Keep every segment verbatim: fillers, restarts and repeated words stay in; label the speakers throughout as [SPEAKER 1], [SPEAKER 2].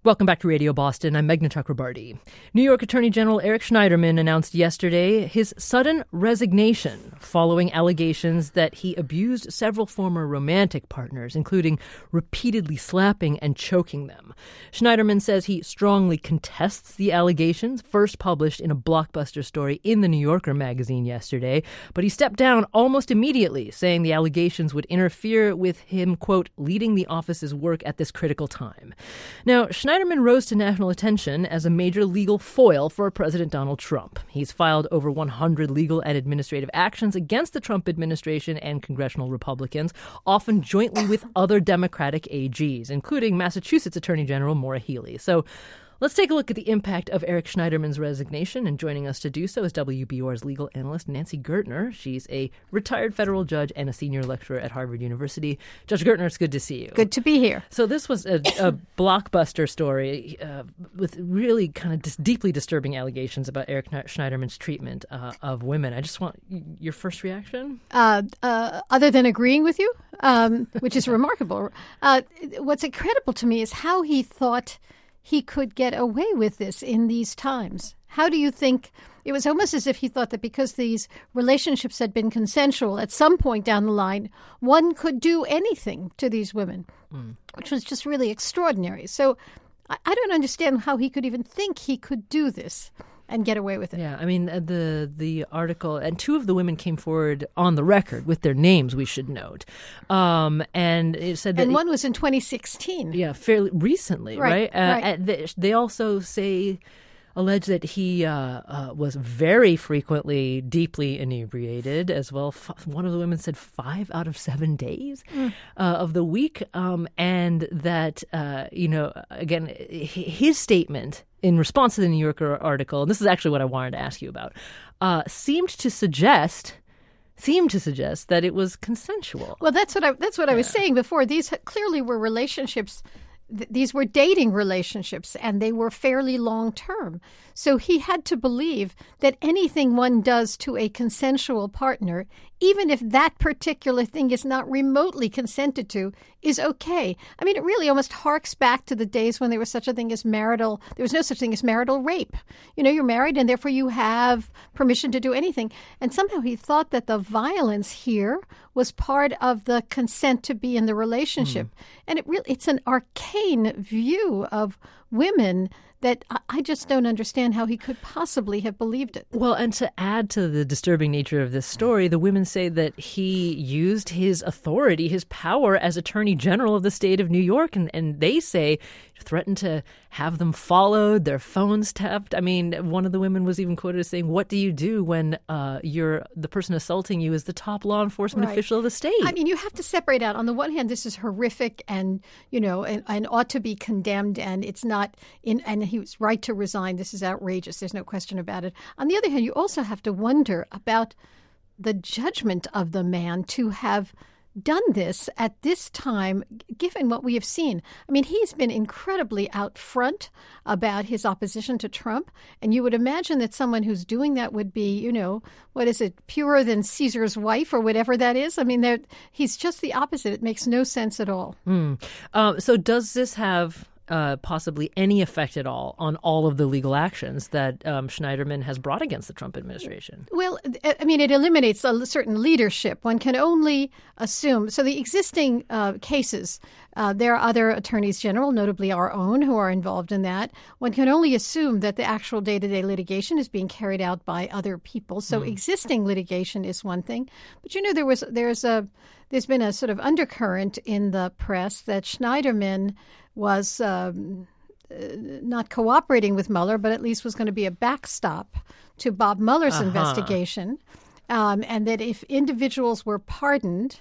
[SPEAKER 1] Welcome back to Radio Boston. I'm Meghna Chakrabarty. New York Attorney General Eric Schneiderman announced yesterday his sudden resignation following allegations that he abused several former romantic partners, including repeatedly slapping and choking them. Schneiderman says he strongly contests the allegations, first published in a blockbuster story in the New Yorker magazine yesterday, but he stepped down almost immediately, saying the allegations would interfere with him, quote, leading the office's work at this critical time. Now, Schneiderman rose to national attention as a major legal foil for President Donald Trump. He's filed over one hundred legal and administrative actions against the Trump administration and congressional Republicans, often jointly with other Democratic A Gs, including Massachusetts Attorney General Maura Healey. So let's take a look at the impact of Eric Schneiderman's resignation, and joining us to do so is W B U R's legal analyst Nancy Gertner. She's a retired federal judge and a senior lecturer at Harvard University. Judge Gertner, it's good to see you.
[SPEAKER 2] Good to be here.
[SPEAKER 1] So this was a, a blockbuster story uh, with really kind of dis- deeply disturbing allegations about Eric Schneiderman's treatment uh, of women. I just want your first reaction.
[SPEAKER 2] Uh, uh, other than agreeing with you, um, which is remarkable, uh, what's incredible to me is how he thought he could get away with this in these times. How do you think? It was almost as if he thought that because these relationships had been consensual, at some point down the line, one could do anything to these women, mm. which was just really extraordinary. So I, I don't understand how he could even think he could do this and get away with it.
[SPEAKER 1] Yeah, I mean, the the article, and two of the women came forward on the record with their names, we should note. Um, and it said that...
[SPEAKER 2] And one was in twenty sixteen.
[SPEAKER 1] Yeah, fairly recently, right?
[SPEAKER 2] Right,
[SPEAKER 1] uh,
[SPEAKER 2] right.
[SPEAKER 1] They, they also say... allege that he uh, uh, was very frequently deeply inebriated as well. F- one of the women said five out of seven days mm. uh, of the week. Um, and that, uh, you know, again, his statement in response to the New Yorker article, and this is actually what I wanted to ask you about, uh, seemed to suggest... seemed to suggest that it was consensual.
[SPEAKER 2] Well, that's what I, that's what
[SPEAKER 1] yeah.
[SPEAKER 2] I was saying before. These clearly were relationships. These were dating relationships, and they were fairly long-term. So he had to believe that anything one does to a consensual partner, even if that particular thing is not remotely consented to, is okay. I mean, it really almost harks back to the days when there was such a thing as marital, there was no such thing as marital rape. You know, you're married and therefore you have permission to do anything. And somehow he thought that the violence here was part of the consent to be in the relationship. Mm. And it really, it's an arcane view of women that I just don't understand how he could possibly have believed it.
[SPEAKER 1] Well, and to add to the disturbing nature of this story, the women say that he used his authority, his power as Attorney General of the state of New York, and, and they say threatened to have them followed, their phones tapped. I mean, one of the women was even quoted as saying, what do you do when uh, you're the person assaulting you is the top law enforcement
[SPEAKER 2] right.
[SPEAKER 1] official of the state?
[SPEAKER 2] I mean, you have to separate out. On the one hand, this is horrific and, you know, and, and ought to be condemned, and it's not in, and he was right to resign. This is outrageous. There's no question about it. On the other hand, you also have to wonder about the judgment of the man to have done this at this time, given what we have seen. I mean, he's been incredibly out front about his opposition to Trump, and you would imagine that someone who's doing that would be, you know, what is it, purer than Caesar's wife or whatever that is? I mean, he's just the opposite. It makes no sense at all.
[SPEAKER 1] Mm. Um, so does this have... Uh, possibly any effect at all on all of the legal actions that um, Schneiderman has brought against the Trump administration?
[SPEAKER 2] Well, I mean, it eliminates a certain leadership. One can only assume. So the existing uh, cases, uh, there are other attorneys general, notably our own, who are involved in that. One can only assume that the actual day-to-day litigation is being carried out by other people. So mm. existing litigation is one thing. But, you know, there was there's a there's been a sort of undercurrent in the press that Schneiderman was um, uh, not cooperating with Mueller, but at least was going to be a backstop to Bob Mueller's uh-huh. investigation, um, and that if individuals were pardoned,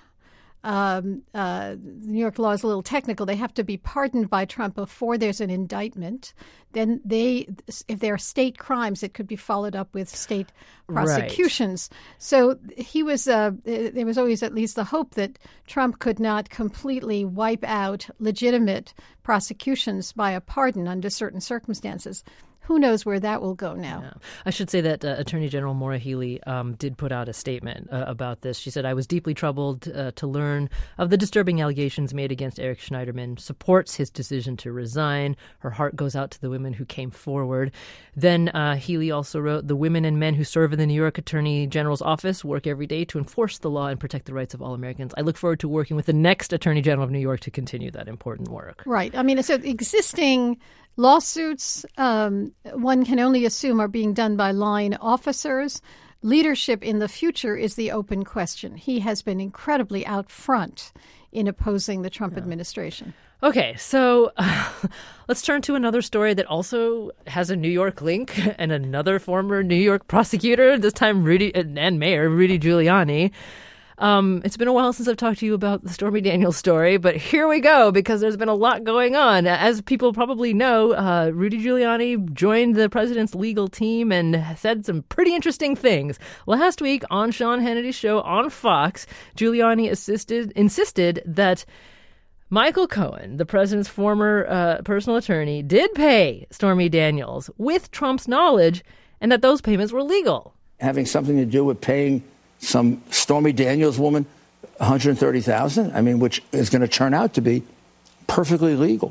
[SPEAKER 2] um, uh, New York law is a little technical, they have to be pardoned by Trump before there's an indictment. Then they, if there are state crimes, it could be followed up with state prosecutions. Right. So he was, uh, there was always at least the hope that Trump could not completely wipe out legitimate prosecutions by a pardon under certain circumstances. who knows where that will go now.
[SPEAKER 1] Yeah. I should say that uh, Attorney General Maura Healey um, did put out a statement uh, about this. She said, I was deeply troubled uh, to learn of the disturbing allegations made against Eric Schneiderman, supports his decision to resign. Her heart goes out to the women who came forward. Then uh, Healey also wrote, the women and men who serve in the New York Attorney General's office work every day to enforce the law and protect the rights of all Americans. I look forward to working with the next Attorney General of New York to continue that important work.
[SPEAKER 2] Right. I mean, so existing lawsuits, um, one can only assume, are being done by line officers. Leadership in the future is the open question. He has been incredibly out front in opposing the Trump yeah. administration.
[SPEAKER 1] Okay, so uh, let's turn to another story that also has a New York link and another former New York prosecutor, this time Rudy and Mayor Rudy Giuliani. Um, it's been a while since I've talked to you about the Stormy Daniels story, but here we go, because there's been a lot going on. As people probably know, uh, Rudy Giuliani joined the president's legal team and said some pretty interesting things. Last week on Sean Hannity's show on Fox, Giuliani assisted, insisted that Michael Cohen, the president's former uh, personal attorney, did pay Stormy Daniels with Trump's knowledge and that those payments were legal.
[SPEAKER 3] Having something to do with paying some Stormy Daniels woman one hundred thirty thousand dollars, I mean, which is going to turn out to be perfectly legal.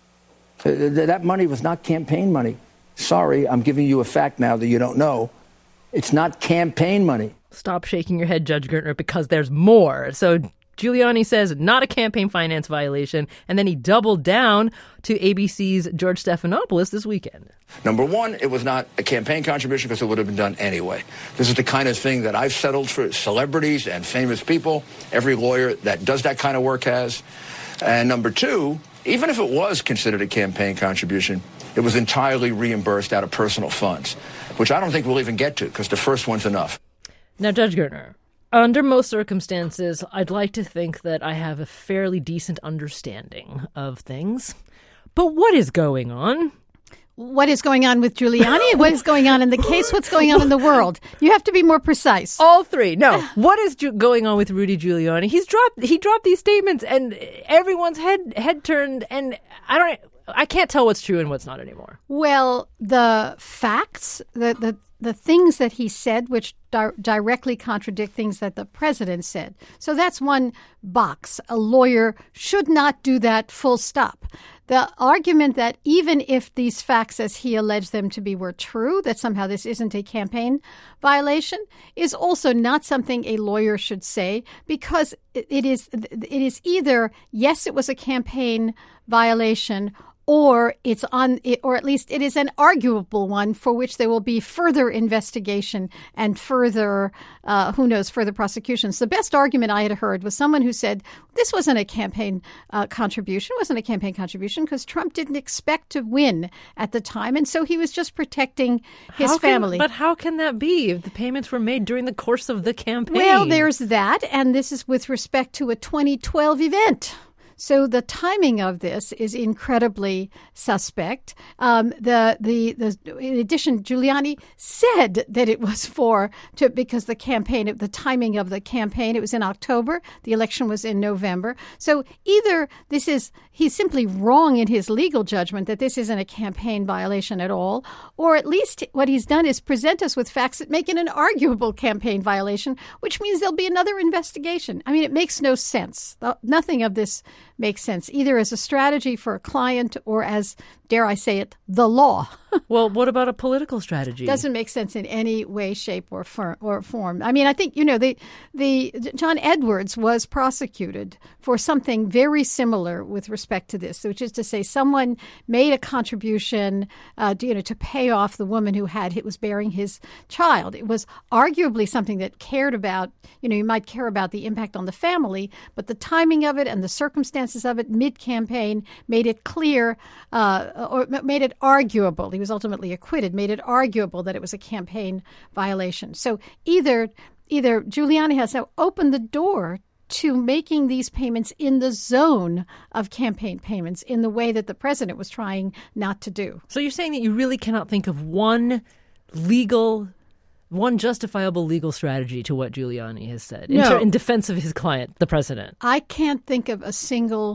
[SPEAKER 3] That money was not campaign money. Sorry, I'm giving you a fact now that you don't know. It's not campaign money.
[SPEAKER 1] Stop shaking your head, Judge Gertner, because there's more. So Giuliani says not a campaign finance violation, and then he doubled down to A B C's George Stephanopoulos this weekend.
[SPEAKER 3] Number one, it was not a campaign contribution because it would have been done anyway. This is the kind of thing that I've settled for celebrities and famous people. Every lawyer that does that kind of work has. And number two, even if it was considered a campaign contribution, it was entirely reimbursed out of personal funds, which I don't think we'll even get to because the first one's enough.
[SPEAKER 1] Now, Judge Gertner, under most circumstances, I'd like to think that I have a fairly decent understanding of things. But what is going on?
[SPEAKER 2] What is going on with Giuliani? What is going on in the case? What's going on in the world? You have to be more precise.
[SPEAKER 1] All three. No. What is ju- going on with Rudy Giuliani? He's dropped. He dropped these statements, and everyone's head head turned. And I don't. I can't tell what's true and what's not anymore.
[SPEAKER 2] Well, the facts, the the. the things that he said, which di- directly contradict things that the president said. So that's one box. A lawyer should not do that, full stop. The argument that even if these facts, as he alleged them to be, were true, that somehow this isn't a campaign violation, is also not something a lawyer should say, because it is it is either, yes, it was a campaign violation, or it's on, or at least it is an arguable one for which there will be further investigation and further, uh, who knows, further prosecutions. The best argument I had heard was someone who said this wasn't a campaign uh, contribution, wasn't a campaign contribution because Trump didn't expect to win at the time, and so he was just protecting his
[SPEAKER 1] how can,
[SPEAKER 2] family.
[SPEAKER 1] But how can that be if the payments were made during the course of the campaign?
[SPEAKER 2] Well, there's that, and this is with respect to a twenty twelve event. So the timing of this is incredibly suspect. Um, the, the the in addition, Giuliani said that it was for to because the campaign, the timing of the campaign, it was in October. The election was in November. So either this is he's simply wrong in his legal judgment that this isn't a campaign violation at all, or at least what he's done is present us with facts that make it an arguable campaign violation, which means there'll be another investigation. I mean, it makes no sense. Nothing of this makes sense, either as a strategy for a client or as, dare I say it, the law.
[SPEAKER 1] Well, what about a political strategy?
[SPEAKER 2] Doesn't make sense in any way, shape, or, fir- or form. I mean, I think, you know, the the John Edwards was prosecuted for something very similar with respect to this, which is to say someone made a contribution, uh, to, you know, to pay off the woman who had was bearing his child. It was arguably something that cared about, you know, you might care about the impact on the family, but the timing of it and the circumstances of it mid-campaign made it clear, uh, or made it arguable. He was ultimately acquitted, made it arguable that it was a campaign violation. So either either Giuliani has now opened the door to making these payments in the zone of campaign payments in the way that the president was trying not to do.
[SPEAKER 1] So you're saying that you really cannot think of one legal, one justifiable legal strategy to what Giuliani has said
[SPEAKER 2] no.
[SPEAKER 1] in, ter- in defense of his client, the president?
[SPEAKER 2] I can't think of a single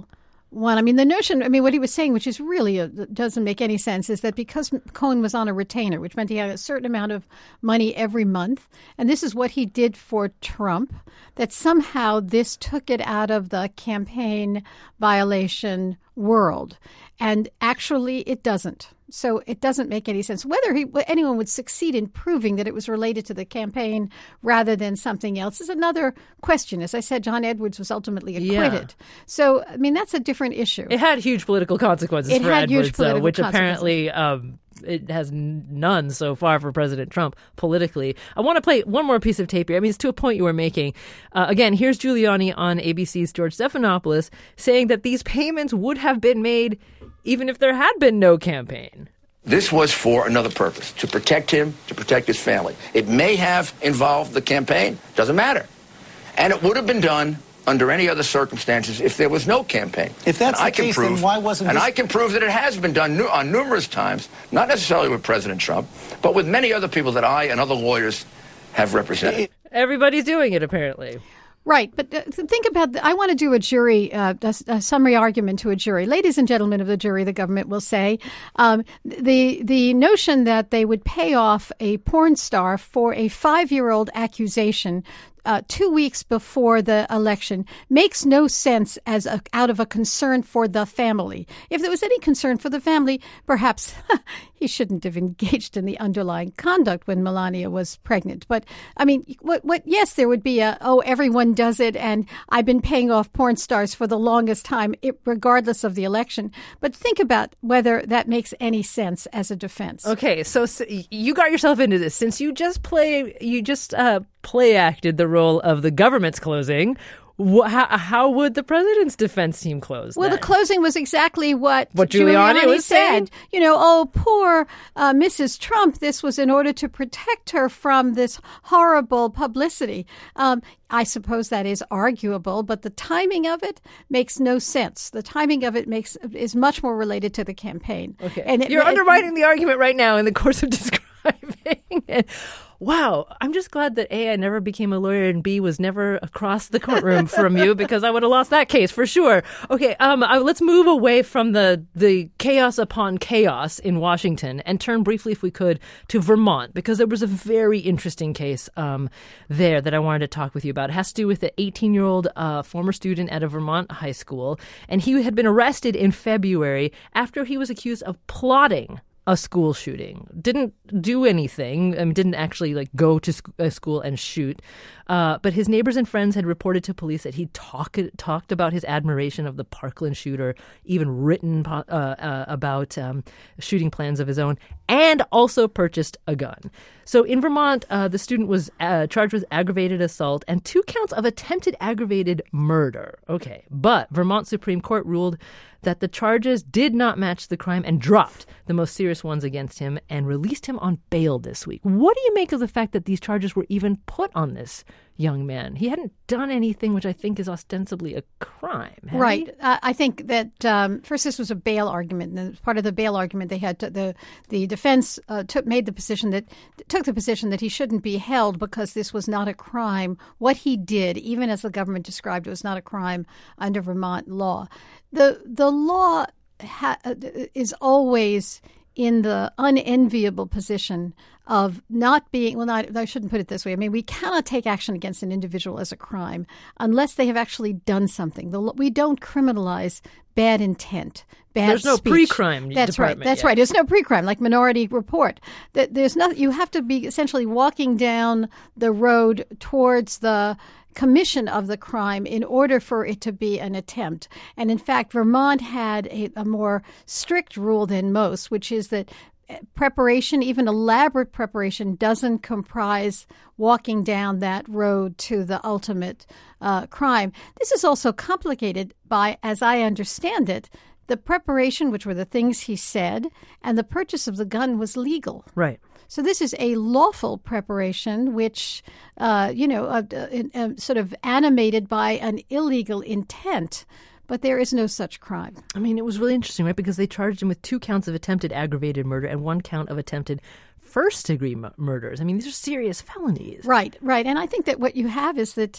[SPEAKER 2] one. I mean, the notion, I mean, what he was saying, which is really, a, doesn't make any sense, is that because Cohen was on a retainer, which meant he had a certain amount of money every month, and this is what he did for Trump, that somehow this took it out of the campaign violation world. And actually, it doesn't. So it doesn't make any sense. Whether he, anyone would succeed in proving that it was related to the campaign rather than something else is another question. As I said, John Edwards was ultimately acquitted. Yeah. So, I mean, that's a different issue.
[SPEAKER 1] It had huge political consequences
[SPEAKER 2] it
[SPEAKER 1] for
[SPEAKER 2] had
[SPEAKER 1] Edwards,
[SPEAKER 2] huge
[SPEAKER 1] though, which apparently um, it has none so far for President Trump politically. I want to play one more piece of tape here. I mean, it's to a point you were making. Uh, again, here's Giuliani on A B C's George Stephanopoulos saying that these payments would have been made even if there had been no campaign.
[SPEAKER 3] This was for another purpose, to protect him, to protect his family. It may have involved the campaign, doesn't matter. And it would have been done under any other circumstances if there was no campaign.
[SPEAKER 4] If that's
[SPEAKER 3] and
[SPEAKER 4] the
[SPEAKER 3] I can
[SPEAKER 4] case,
[SPEAKER 3] prove,
[SPEAKER 4] then why wasn't
[SPEAKER 3] And
[SPEAKER 4] this...
[SPEAKER 3] I can prove that it has been done nu- on numerous times, not necessarily with President Trump, but with many other people that I and other lawyers have represented.
[SPEAKER 4] It,
[SPEAKER 1] Everybody's doing it, apparently.
[SPEAKER 2] Right. But uh, think about, the, I want to do a jury, uh, a, a summary argument to a jury. Ladies and gentlemen of the jury, the government will say, um, the the notion that they would pay off a porn star for a five-year-old accusation Uh, two weeks before the election makes no sense as a, out of a concern for the family. If there was any concern for the family, perhaps he shouldn't have engaged in the underlying conduct when Melania was pregnant. But I mean, what? What? Yes, there would be a oh, everyone does it, and I've been paying off porn stars for the longest time, it, regardless of the election. But think about whether that makes any sense as a defense.
[SPEAKER 1] Okay, so, so you got yourself into this since you just play. You just uh, play acted the role of the government's closing. How, how would the president's defense team close?
[SPEAKER 2] Well,
[SPEAKER 1] then?
[SPEAKER 2] the closing was exactly what,
[SPEAKER 1] what Giuliani,
[SPEAKER 2] Giuliani
[SPEAKER 1] was
[SPEAKER 2] said.
[SPEAKER 1] saying?
[SPEAKER 2] You know, oh, poor uh, Missus Trump. This was in order to protect her from this horrible publicity. Um, I suppose that is arguable, but the timing of it makes no sense. The timing of it makes is much more related to the campaign.
[SPEAKER 1] Okay,
[SPEAKER 2] and it,
[SPEAKER 1] you're
[SPEAKER 2] it,
[SPEAKER 1] undermining the argument right now in the course of describing it. Wow, I'm just glad that A, I never became a lawyer, and B, was never across the courtroom from you, because I would have lost that case for sure. Okay, um, uh, let's move away from the, the chaos upon chaos in Washington and turn briefly, if we could, to Vermont, because there was a very interesting case um, there that I wanted to talk with you about. It has to do with an eighteen-year-old uh, former student at a Vermont high school, and he had been arrested in February after he was accused of plotting a school shooting. Didn't do anything, um, didn't actually like go to sc- a school and shoot. Uh, but his neighbors and friends had reported to police that he talk, talked about his admiration of the Parkland shooter, even written uh, uh, about um, shooting plans of his own, and also purchased a gun. So in Vermont, uh, the student was uh, charged with aggravated assault and two counts of attempted aggravated murder. Okay, but Vermont Supreme Court ruled that the charges did not match the crime and dropped the most serious ones against him and released him on bail this week. What do you make of the fact that these charges were even put on this young man? He hadn't done anything which I think is ostensibly a crime.
[SPEAKER 2] Right. Uh, I think that um, first this was a bail argument, and as part of the bail argument, they had to, the the defense uh, took made the position that took the position that he shouldn't be held because this was not a crime. What he did, even as the government described it, was not a crime under Vermont law. The the law ha- is always in the unenviable position of not being, well, not, I shouldn't put it this way. I mean, we cannot take action against an individual as a crime unless they have actually done something. The, we don't criminalize bad intent, bad
[SPEAKER 1] There's no
[SPEAKER 2] speech.
[SPEAKER 1] pre-crime
[SPEAKER 2] That's right. That's
[SPEAKER 1] yet.
[SPEAKER 2] right. There's no pre-crime, like Minority Report. There's no, you have to be essentially walking down the road towards the commission of the crime in order for it to be an attempt. And in fact, Vermont had a, a more strict rule than most, which is that preparation, even elaborate preparation, doesn't comprise walking down that road to the ultimate uh, crime. This is also complicated by, as I understand it, the preparation, which were the things he said, and the purchase of the gun was legal.
[SPEAKER 1] Right.
[SPEAKER 2] So this is a lawful preparation, which, uh, you know, uh, uh, uh, sort of animated by an illegal intent. But there is no such crime.
[SPEAKER 1] I mean, it was really interesting, right? Because they charged him with two counts of attempted aggravated murder and one count of attempted first-degree m- murders. I mean, these are serious felonies.
[SPEAKER 2] Right, right. And I think that what you have is that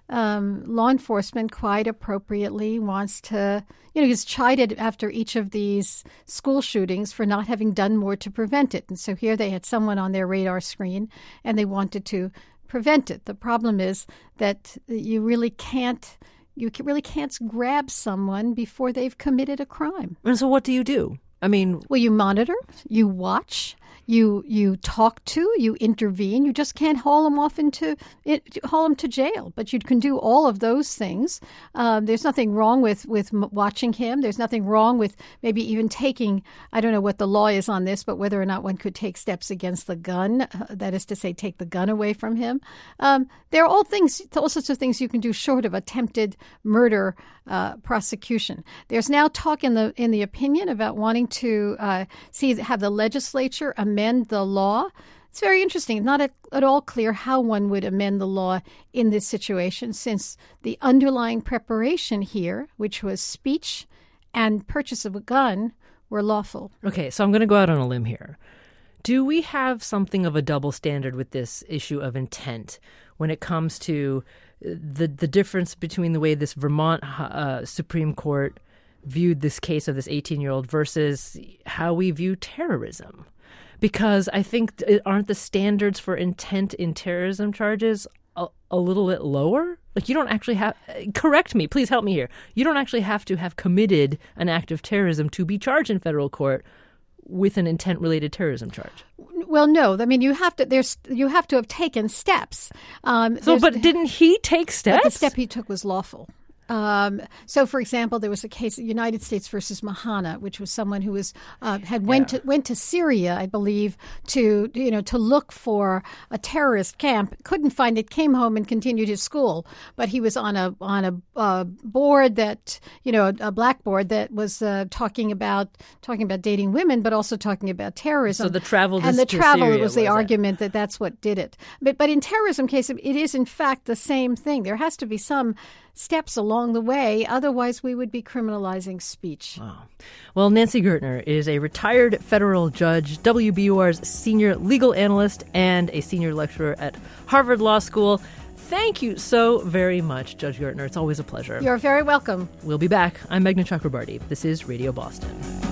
[SPEAKER 2] um, law enforcement quite appropriately wants to, you know, he's chided after each of these school shootings for not having done more to prevent it. And so here they had someone on their radar screen and they wanted to prevent it. The problem is that you really can't, you really can't grab someone before they've committed a crime.
[SPEAKER 1] And so what do you do? I mean,
[SPEAKER 2] well, you monitor, you watch, you you talk to, you intervene. You just can't haul them off into it, haul them to jail. But you can do all of those things. Um, there's nothing wrong with with watching him. There's nothing wrong with maybe even taking. I don't know what the law is on this, but whether or not one could take steps against the gun. Uh, that is to say, take the gun away from him. Um, there are all things, all sorts of things you can do short of attempted murder uh, prosecution. There's now talk in the in the opinion about wanting to uh, see have the legislature amend the law. It's very interesting. Not at, at all clear how one would amend the law in this situation, since the underlying preparation here, which was speech and purchase of a gun, were lawful.
[SPEAKER 1] Okay, so I'm going to go out on a limb here. Do we have something of a double standard with this issue of intent when it comes to the the difference between the way this Vermont uh, Supreme Court viewed this case of this eighteen-year-old versus how we view terrorism? Because I think, aren't the standards for intent in terrorism charges a, a little bit lower? Like, you don't actually have, correct me, please help me here. You don't actually have to have committed an act of terrorism to be charged in federal court with an intent-related terrorism charge.
[SPEAKER 2] Well, no. I mean, you have to. There's you have to have taken steps. Um,
[SPEAKER 1] so, but didn't he take steps?
[SPEAKER 2] But the step he took was lawful. Um, so, for example, there was a case, United States versus Mahana, which was someone who was uh, had went yeah. to went to Syria, I believe, to you know to look for a terrorist camp. Couldn't find it. Came home and continued his school. But he was on a on a uh, board that you know a, a blackboard that was uh, talking about talking about dating women, but also talking about terrorism.
[SPEAKER 1] So the travel
[SPEAKER 2] and the
[SPEAKER 1] to
[SPEAKER 2] travel
[SPEAKER 1] Syria
[SPEAKER 2] was the
[SPEAKER 1] was
[SPEAKER 2] argument that that's what did it. But but in terrorism case, it is in fact the same thing. There has to be some steps along the way. Otherwise, we would be criminalizing speech.
[SPEAKER 1] Wow. Well, Nancy Gertner is a retired federal judge, W B U R's senior legal analyst, and a senior lecturer at Harvard Law School. Thank you so very much, Judge Gertner. It's always a pleasure.
[SPEAKER 2] You're very welcome.
[SPEAKER 1] We'll be back. I'm Meghna Chakrabarti. This is Radio Boston.